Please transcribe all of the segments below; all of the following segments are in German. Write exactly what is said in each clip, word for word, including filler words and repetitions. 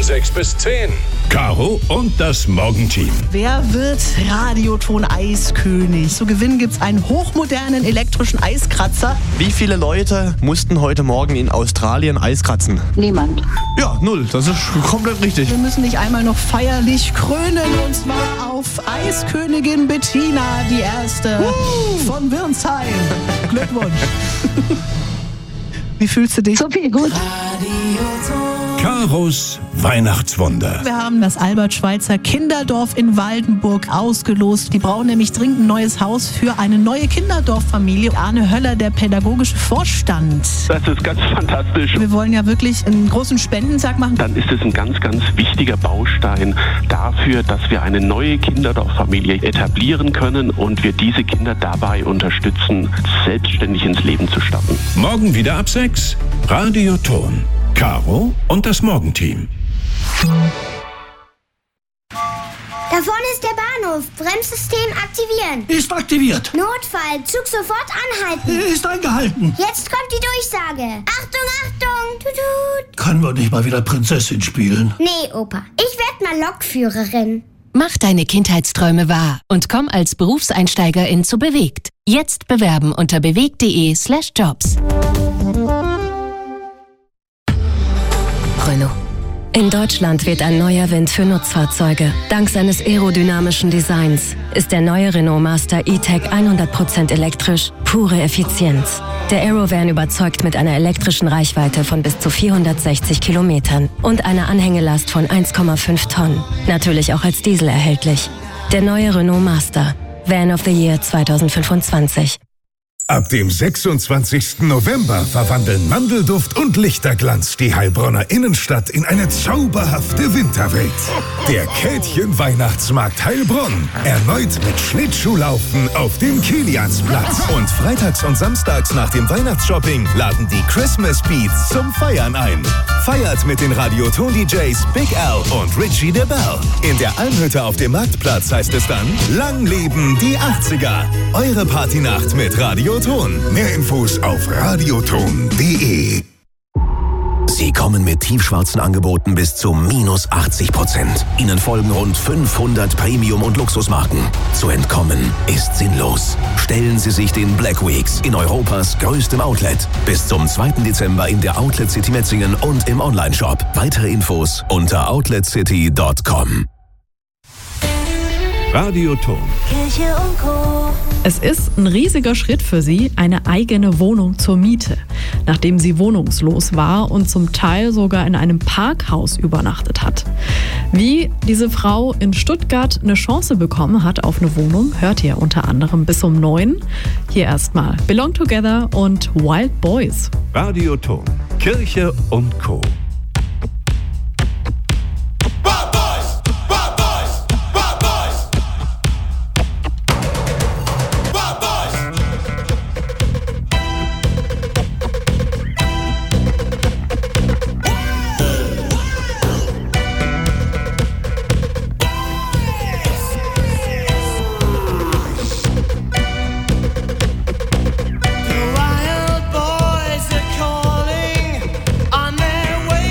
sechs bis zehn. Caro und das Morgenteam. Wer wird Radioton-Eiskönig? Zu gewinnen gibt's einen hochmodernen elektrischen Eiskratzer. Wie viele Leute mussten heute Morgen in Australien Eis kratzen? Niemand. Ja, null. Das ist komplett richtig. Wir müssen dich einmal noch feierlich krönen, und zwar auf Eiskönigin Bettina, die erste uh. von Wirnsheim. Glückwunsch. Wie fühlst du dich? So viel gut. Karos Weihnachtswunder. Wir haben das Albert-Schweitzer Kinderdorf in Waldenburg ausgelost. Die brauchen nämlich dringend ein neues Haus für eine neue Kinderdorffamilie. Arne Höller, der pädagogische Vorstand. Das ist ganz fantastisch. Wir wollen ja wirklich einen großen Spendentag machen. Dann ist es ein ganz, ganz wichtiger Baustein dafür, dass wir eine neue Kinderdorffamilie etablieren können und wir diese Kinder dabei unterstützen, selbstständig ins Leben zu starten. Morgen wieder ab sechs. Radioton. Caro und das Morgenteam. Da vorne ist der Bahnhof. Bremssystem aktivieren. Ist aktiviert. Notfall. Zug sofort anhalten. Ist eingehalten. Jetzt kommt die Durchsage. Achtung, Achtung. Tutut. Können wir nicht mal wieder Prinzessin spielen? Nee, Opa. Ich werd mal Lokführerin. Mach deine Kindheitsträume wahr und komm als Berufseinsteigerin zu Bewegt. Jetzt bewerben unter bewegt.de slash jobs. Renault. In Deutschland weht ein neuer Wind für Nutzfahrzeuge. Dank seines aerodynamischen Designs ist der neue Renault Master E-Tech hundert Prozent elektrisch, pure Effizienz. Der Aerovan überzeugt mit einer elektrischen Reichweite von bis zu vierhundertsechzig Kilometern und einer Anhängelast von eins Komma fünf Tonnen. Natürlich auch als Diesel erhältlich. Der neue Renault Master. Van of the Year zwanzig fünfundzwanzig. Ab dem sechsundzwanzigsten November verwandeln Mandelduft und Lichterglanz die Heilbronner Innenstadt in eine zauberhafte Winterwelt. Der Käthchen-Weihnachtsmarkt Heilbronn. Erneut mit Schlittschuhlaufen auf dem Kiliansplatz. Und freitags und samstags nach dem Weihnachtsshopping laden die Christmas Beats zum Feiern ein. Feiert mit den Radioton-D Js Big Al und Richie de Bell. In der Almhütte auf dem Marktplatz heißt es dann: Lang leben die achtziger. Eure Partynacht mit Radio Mehr Infos auf radioton punkt de. Sie kommen mit tiefschwarzen Angeboten bis zu minus achtzig Prozent. Ihnen folgen rund fünfhundert Premium- und Luxusmarken. Zu entkommen ist sinnlos. Stellen Sie sich den Black Weeks in Europas größtem Outlet. Bis zum zweiten Dezember in der Outlet City Metzingen und im Onlineshop. Weitere Infos unter outlet city punkt com. Radioton. Kirche und Co. Es ist ein riesiger Schritt für sie, eine eigene Wohnung zur Miete. Nachdem sie wohnungslos war und zum Teil sogar in einem Parkhaus übernachtet hat. Wie diese Frau in Stuttgart eine Chance bekommen hat auf eine Wohnung, hört ihr unter anderem bis um neun. Hier erstmal Belong Together und Wild Boys. Radioton. Kirche und Co. Wild boys are calling on their way.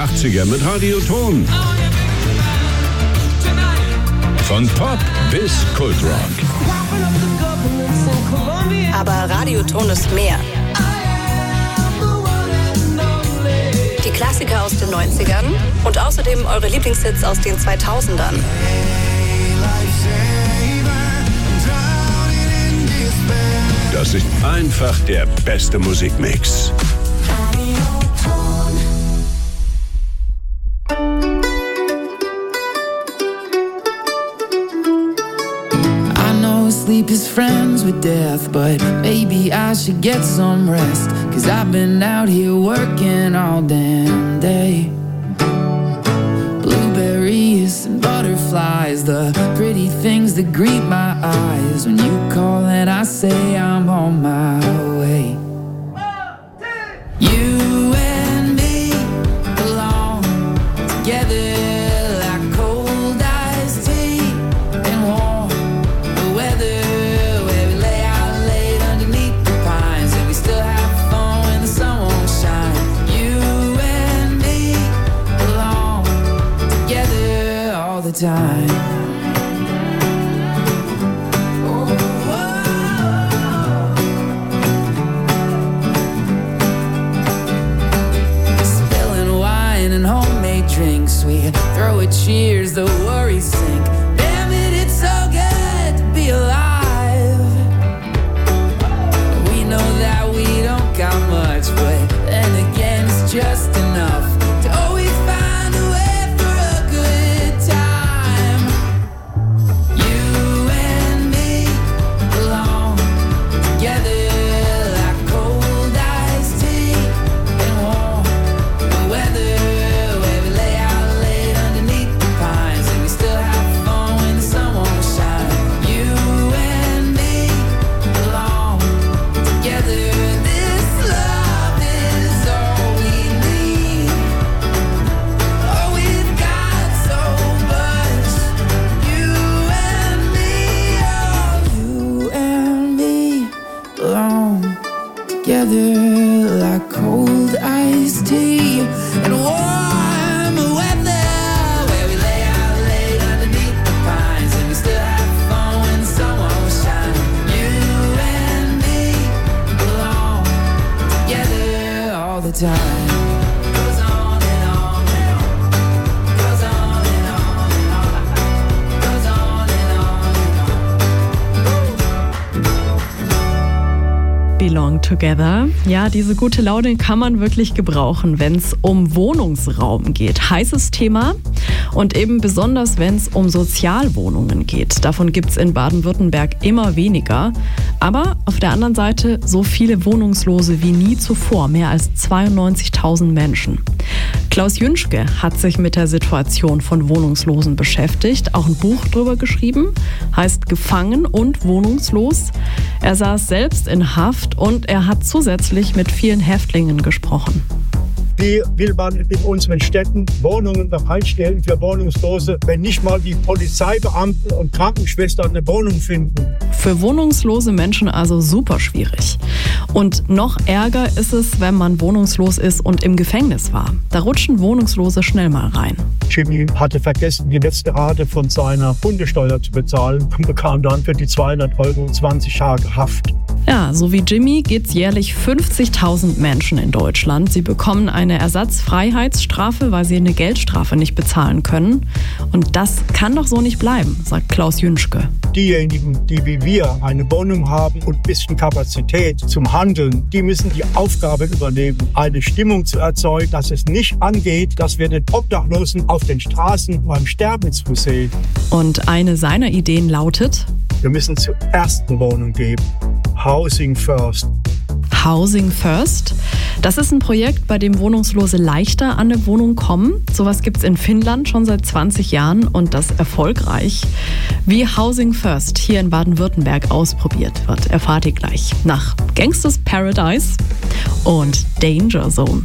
achtziger mit Radioton. Von Pop bis Kultrock. Aber Radioton ist mehr. Die Klassiker aus den neunzigern und außerdem eure Lieblingshits aus den zweitausendern. Das ist einfach der beste Musikmix. Sleep is friends with death, but maybe I should get some rest, 'cause I've been out here working all damn day. Blueberries and butterflies, the pretty things that greet my eyes when you call and I say I'm on my way. You and me belong together. Time. Spilling wine and homemade drinks, we throw a cheers, the worries sink. Damn it, it's so good to be alive. We know that we don't got much, but then again it's just enough to always find a way. Like cold iced tea and warm weather, where we lay out late underneath the pines and we still have fun when the sun won't shine. You and me belong together all the time. Belong Together. Ja, diese gute Laune kann man wirklich gebrauchen, wenn es um Wohnungsraum geht. Heißes Thema und eben besonders, wenn es um Sozialwohnungen geht. Davon gibt es in Baden-Württemberg immer weniger. Aber auf der anderen Seite so viele Wohnungslose wie nie zuvor, mehr als zweiundneunzigtausend Menschen. Klaus Jünschke hat sich mit der Situation von Wohnungslosen beschäftigt, auch ein Buch drüber geschrieben, heißt Gefangen und wohnungslos. Er saß selbst in Haft und er hat zusätzlich mit vielen Häftlingen gesprochen. Wie will man in unseren Städten Wohnungen bereitstellen für Wohnungslose, wenn nicht mal die Polizeibeamten und Krankenschwestern eine Wohnung finden? Für wohnungslose Menschen also super schwierig. Und noch ärger ist es, wenn man wohnungslos ist und im Gefängnis war. Da rutschen Wohnungslose schnell mal rein. Jimmy hatte vergessen, die letzte Rate von seiner Hundesteuer zu bezahlen und bekam dann für die zweihundert Euro zwanzig Tage Haft. Ja, so wie Jimmy geht's jährlich fünfzigtausend Menschen in Deutschland. Sie bekommen eine Ersatzfreiheitsstrafe, weil sie eine Geldstrafe nicht bezahlen können. Und das kann doch so nicht bleiben, sagt Klaus Jünschke. Diejenigen, die wie wir eine Wohnung haben und ein bisschen Kapazität zum Handeln, die müssen die Aufgabe übernehmen, eine Stimmung zu erzeugen, dass es nicht angeht, dass wir den Obdachlosen auf den Straßen beim Sterben zusehen. Und eine seiner Ideen lautet: Wir müssen zuerst eine Wohnung geben. Housing First. Housing First. Das ist ein Projekt, bei dem Wohnungslose leichter an eine Wohnung kommen. Sowas gibt es in Finnland schon seit zwanzig Jahren und das erfolgreich. Wie Housing First hier in Baden-Württemberg ausprobiert wird, erfahrt ihr gleich nach Gangsters Paradise und Danger Zone.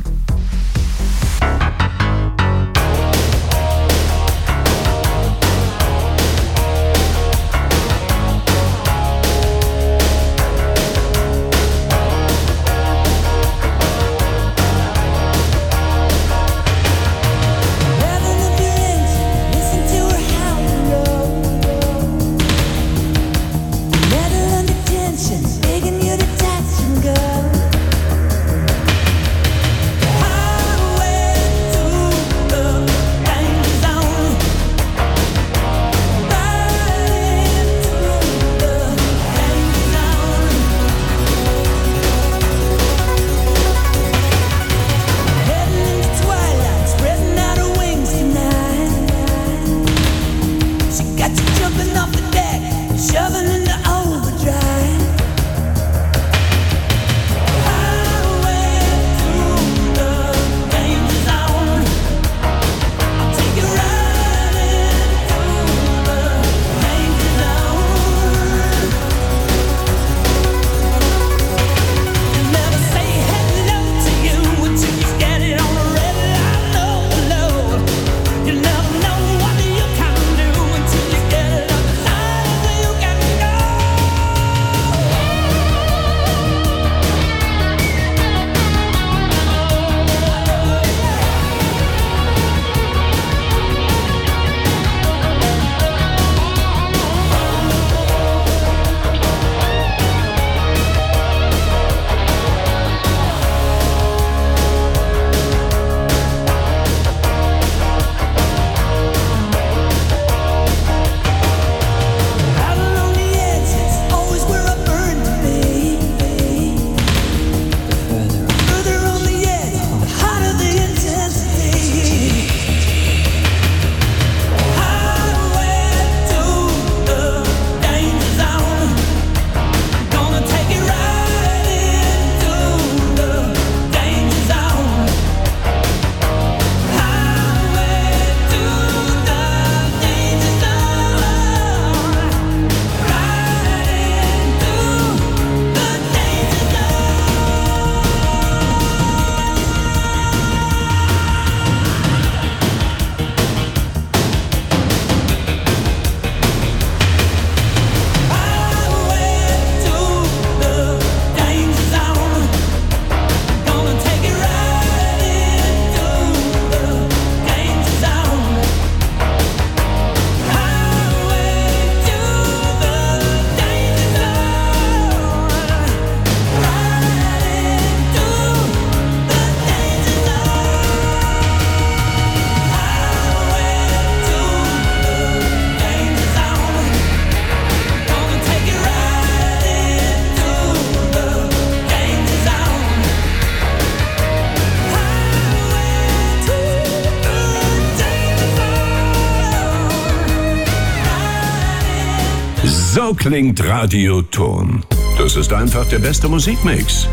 So klingt Radioton. Das ist einfach der beste Musikmix.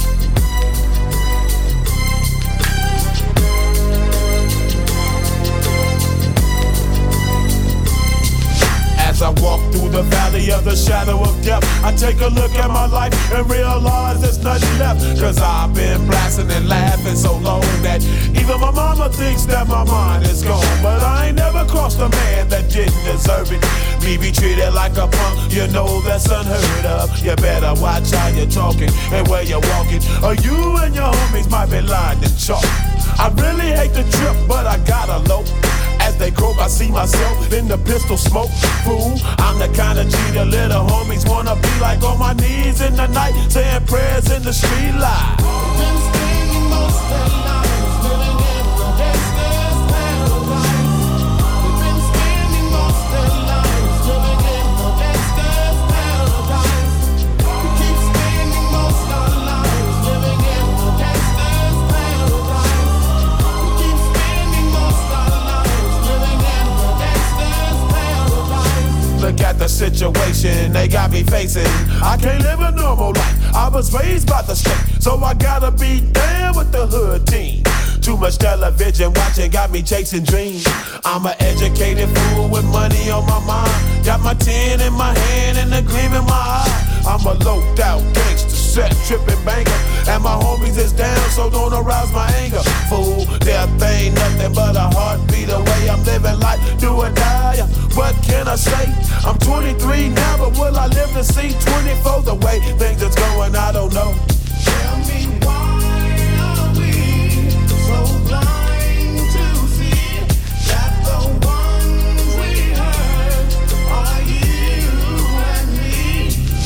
As I walk through the valley of the shadow of death, I take a look at my life and realize there's nothing left. Cause I've been blasting and laughing so long that even my mama thinks that my mind is gone. But I ain't never crossed a man that didn't deserve it. Me be treated like a punk, you know that's unheard of. You better watch how you're talking and where you're walking, or you and your homies might be lined in chalk. I really hate the trip, but I gotta low. As they croak, I see myself in the pistol smoke. Fool, I'm the kind of G the little homies wanna be like, on my knees in the night, saying prayers in the street light. Been spending most of their lives living in the gangster's paradise. We've been spending most of their lives living in the gangster's paradise. We keep spending most of our lives living in the gangster's paradise. We keep spending most of our lives living in the gangster's paradise. Look at the situation they got me facing. I can't live a normal life. I was raised by the state, so I gotta be down with the hood team. Too much television watching got me chasing dreams. I'm an educated fool with money on my mind. Got my tin in my hand and a gleam in my eye. I'm a loped out gangster, set tripping banker, and my homies is down, so don't arouse my anger. Fool, death ain't nothing but a heartbeat away. I'm living life, do or die. What can I say? I'm twenty-three now, but will I live to see twenty-four? The way things is going, I don't know. Tell me why are we so blind to see that the ones we hurt are you and me?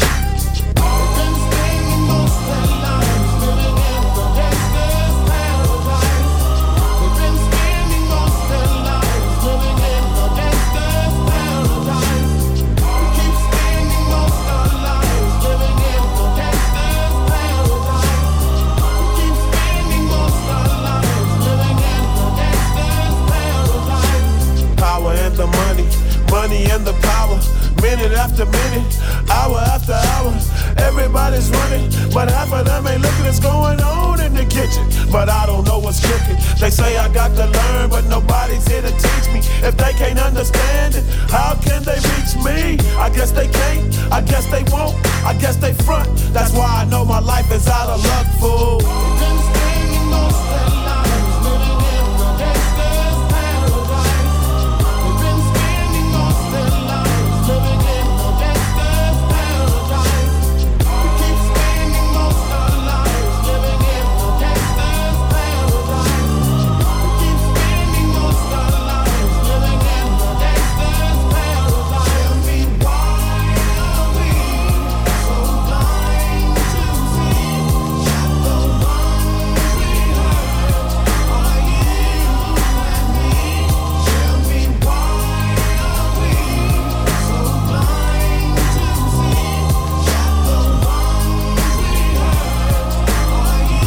We've been spending most of our lives living in the gangster's paradise. We've been spending most of our lives living in the gangster's paradise. We keep spending most of our lives living in the gangster's paradise. We keep spending most of our lives living in the gangster's paradise. Power and the money, money and the power. Minute after minute, hour after hour, everybody's running, but half of them ain't looking what's going on in the kitchen. But I don't know what's cooking. They say I got to learn, but nobody's here to teach me. If they can't understand it, how can they reach me? I guess they can't, I guess they won't, I guess they front. That's why I know my life is out of luck, fool. We've been spending most of our lives living in the gangster's paradise. We've been spending most of our lives living in the gangster's paradise. We keep spending most of our lives living in the gangster's paradise. We keep spending most of our lives living in the gangster's paradise. Tell me why are we so blind to see that the ones we hurt are you and me? Tell me why are we so blind to see that the ones we hurt are you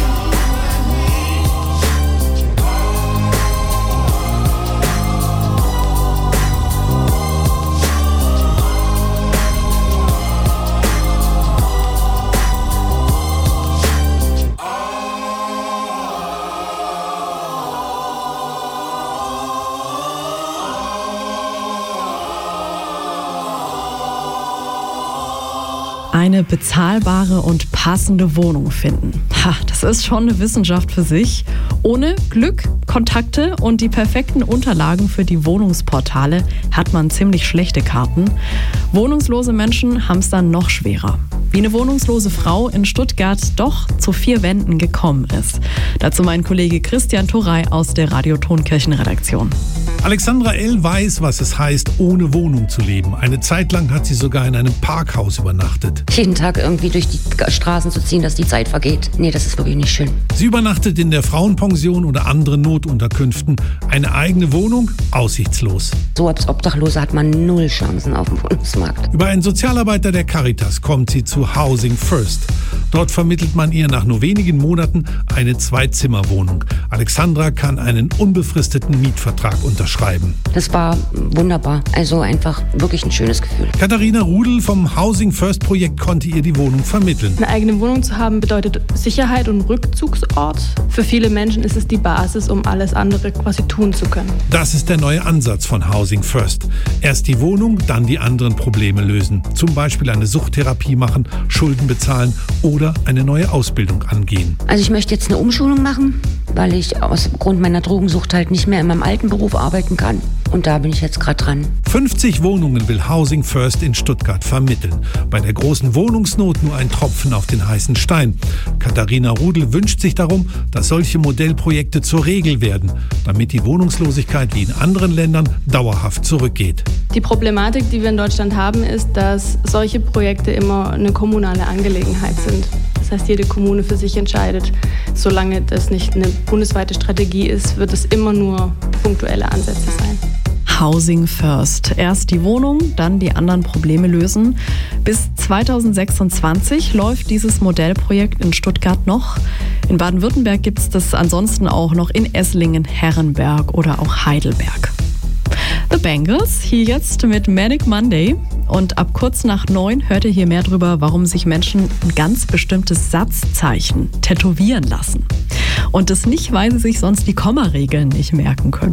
Eine bezahlbare und passende Wohnung finden. Ha, das ist schon eine Wissenschaft für sich. Ohne Glück, Kontakte und die perfekten Unterlagen für die Wohnungsportale hat man ziemlich schlechte Karten. Wohnungslose Menschen haben es dann noch schwerer. Wie eine wohnungslose Frau in Stuttgart doch zu vier Wänden gekommen ist. Dazu mein Kollege Christian Thorey aus der Radio-Ton-Kirchen-Redaktion. Alexandra L. weiß, was es heißt, ohne Wohnung zu leben. Eine Zeit lang hat sie sogar in einem Parkhaus übernachtet. Jeden Tag irgendwie durch die Straßen zu ziehen, dass die Zeit vergeht. Nee, das ist wirklich nicht schön. Sie übernachtet in der Frauenpension oder anderen Notunterkünften. Eine eigene Wohnung aussichtslos. So als Obdachlose hat man null Chancen auf dem Wohnungsmarkt. Über einen Sozialarbeiter der Caritas kommt sie zu Housing First. Dort vermittelt man ihr nach nur wenigen Monaten eine Zwei-Zimmer-Wohnung. Alexandra kann einen unbefristeten Mietvertrag unterschreiben. Das war wunderbar. Also einfach wirklich ein schönes Gefühl. Katharina Rudel vom Housing First Projekt konnte ihr die Wohnung vermitteln. Eine eigene Wohnung zu haben bedeutet Sicherheit und Rückzugsort. Für viele Menschen ist es die Basis, um alles andere quasi tun zu können. Das ist der neue Ansatz von Housing First. Erst die Wohnung, dann die anderen Probleme lösen. Zum Beispiel eine Suchttherapie machen, Schulden bezahlen oder eine neue Ausbildung angehen. Also ich möchte jetzt eine Umschulung machen, weil ich aus Grund meiner Drogensucht halt nicht mehr in meinem alten Beruf arbeiten kann. Und da bin ich jetzt gerade dran. fünfzig Wohnungen will Housing First in Stuttgart vermitteln. Bei der großen Wohnungsnot nur ein Tropfen auf den heißen Stein. Katharina Rudel wünscht sich darum, dass solche Modellprojekte zur Regel werden, damit die Wohnungslosigkeit wie in anderen Ländern dauerhaft zurückgeht. Die Problematik, die wir in Deutschland haben, ist, dass solche Projekte immer eine kommunale Angelegenheit sind. Das heißt, jede Kommune für sich entscheidet. Solange das nicht eine bundesweite Strategie ist, wird es immer nur punktuelle Ansätze sein. Housing First. Erst die Wohnung, dann die anderen Probleme lösen. Bis zweitausendsechsundzwanzig läuft dieses Modellprojekt in Stuttgart noch. In Baden-Württemberg gibt es das ansonsten auch noch in Esslingen, Herrenberg oder auch Heidelberg. The Bangles, hier jetzt mit Manic Monday. Und ab kurz nach neun hört ihr hier mehr drüber, warum sich Menschen ein ganz bestimmtes Satzzeichen tätowieren lassen. Und das nicht, weil sie sich sonst die Kommaregeln nicht merken können.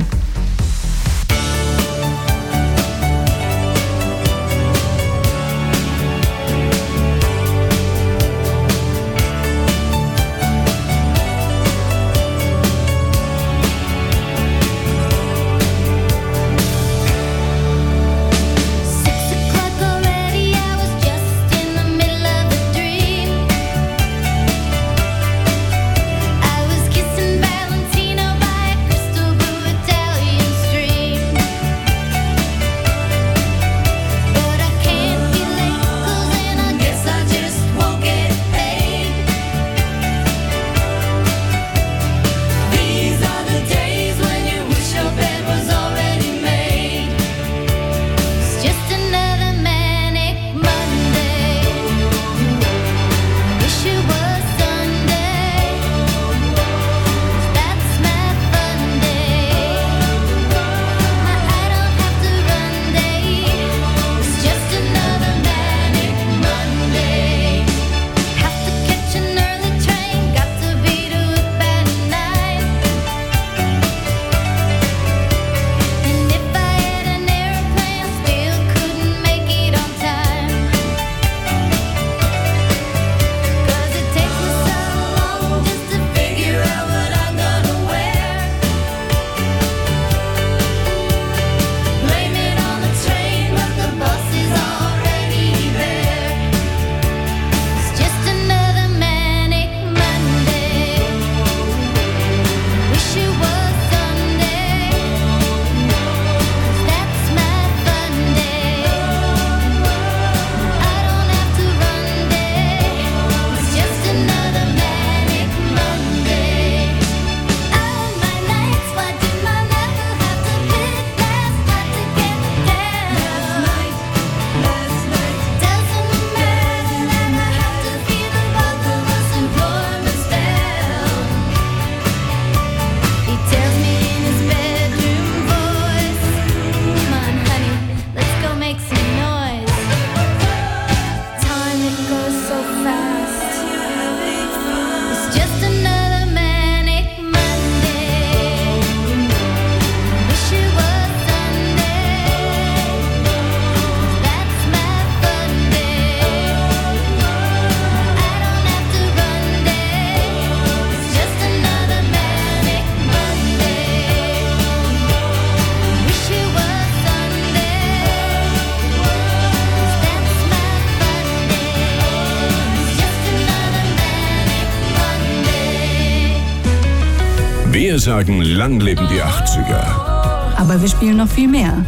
Wir sagen, lang leben die achtziger. Aber wir spielen noch viel mehr.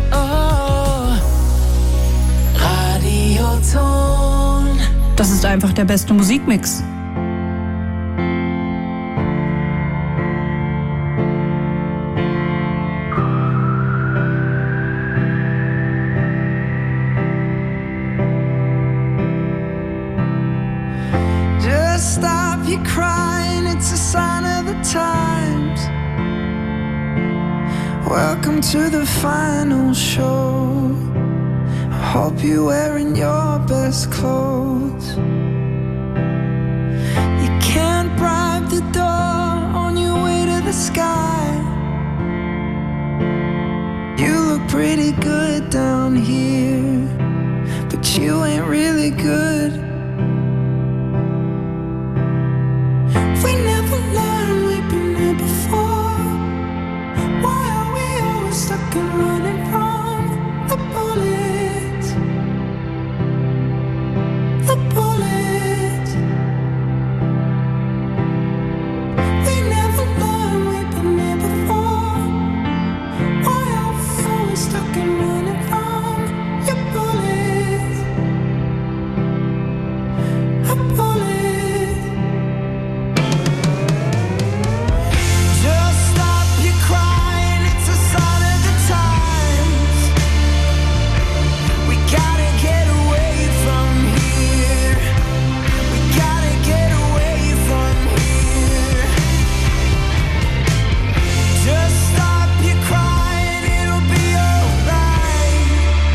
Radioton. Das ist einfach der beste Musikmix. you crying, it's a sign of the times. Welcome to the final show. I hope you're wearing your best clothes. You can't bribe the door on your way to the sky. You look pretty good down here, but you ain't really good. We never learned, we've been here before. Why are we always stuck and running from the bullets? The bullets. We never learned, we've been here before. Why are we always stuck and running from your bullets? A bullet. Just stop your crying, it's a sign of the times. We gotta get away from here. We gotta get away from here. Just stop your crying, it'll be alright.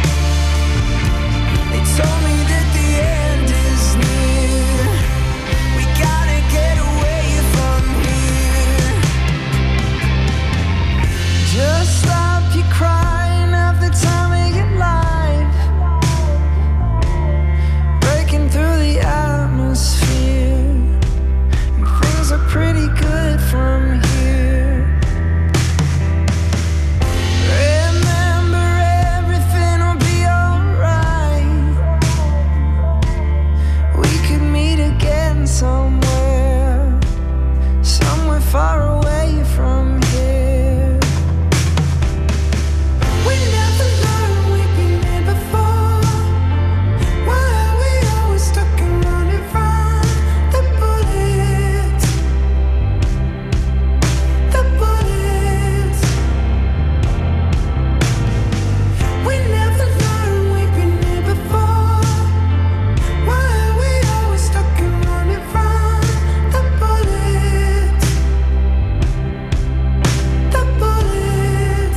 They told me that the end is near. We gotta get away from here. Just stop your crying, have the time of your life. Breaking through the atmosphere, and things are pretty good from here. Remember, everything will be alright. We could meet again somewhere, somewhere far away from here. We never learned, we've been here before. Why are we always stuck and running from the bullets? The bullets. We never learned, we've been here before. Why are we always stuck and running from the bullets? The bullets.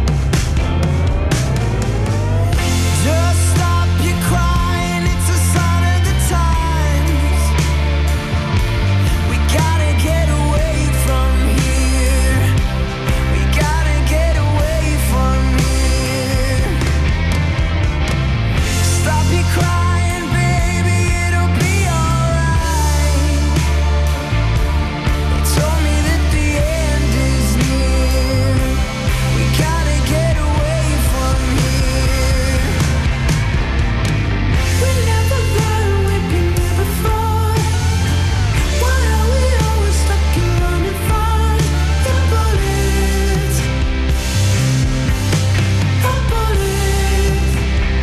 Just stop your crying, it's a sign of the times. We gotta get away from here. We gotta get away from here. Stop your crying, baby, it'll be alright. They told me that the end is near. We gotta get away from here. We never learned, we've been here before. Why are we always stuck and running from the bullets? The bullets.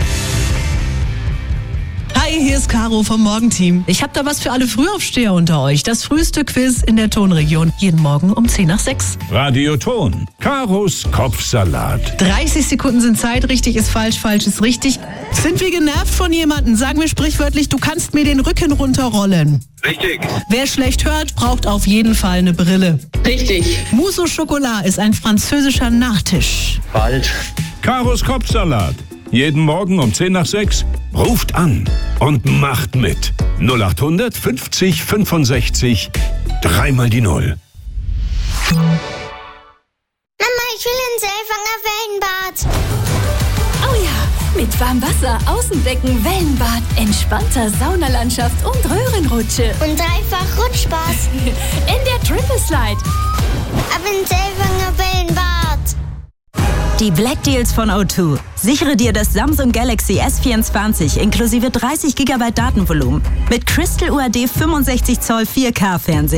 Hi, hier ist Caro vom Morgenteam. Ich habe da was für alle Frühaufsteher unter euch. Das früheste Quiz in der Tonregion. Jeden Morgen um zehn nach sechs. Radioton. Karos Kopfsalat. dreißig Sekunden sind Zeit. Richtig ist falsch, falsch ist richtig. Sind wir genervt von jemandem? Sagen wir sprichwörtlich, du kannst mir den Rücken runterrollen. Richtig. Wer schlecht hört, braucht auf jeden Fall eine Brille. Richtig. Mousse au Chocolat ist ein französischer Nachtisch. Falsch. Karos Kopfsalat. Jeden Morgen um zehn nach sechs. Ruft an und macht mit. null acht hundert fünfzig fünfundsechzig. Dreimal die Null. Mama, ich will ins Elfanger Wellenbad. Oh ja, mit warmem Wasser, Außenbecken, Wellenbad, entspannter Saunalandschaft und Röhrenrutsche. Und dreifach Rutschspaß. In der Triple Slide. Ab ins Elfanger Wellenbad. Die Black Deals von O zwei. Sichere dir das Samsung Galaxy S vierundzwanzig inklusive dreißig Gigabyte Datenvolumen mit Crystal U H D fünfundsechzig Zoll vier K Fernseher.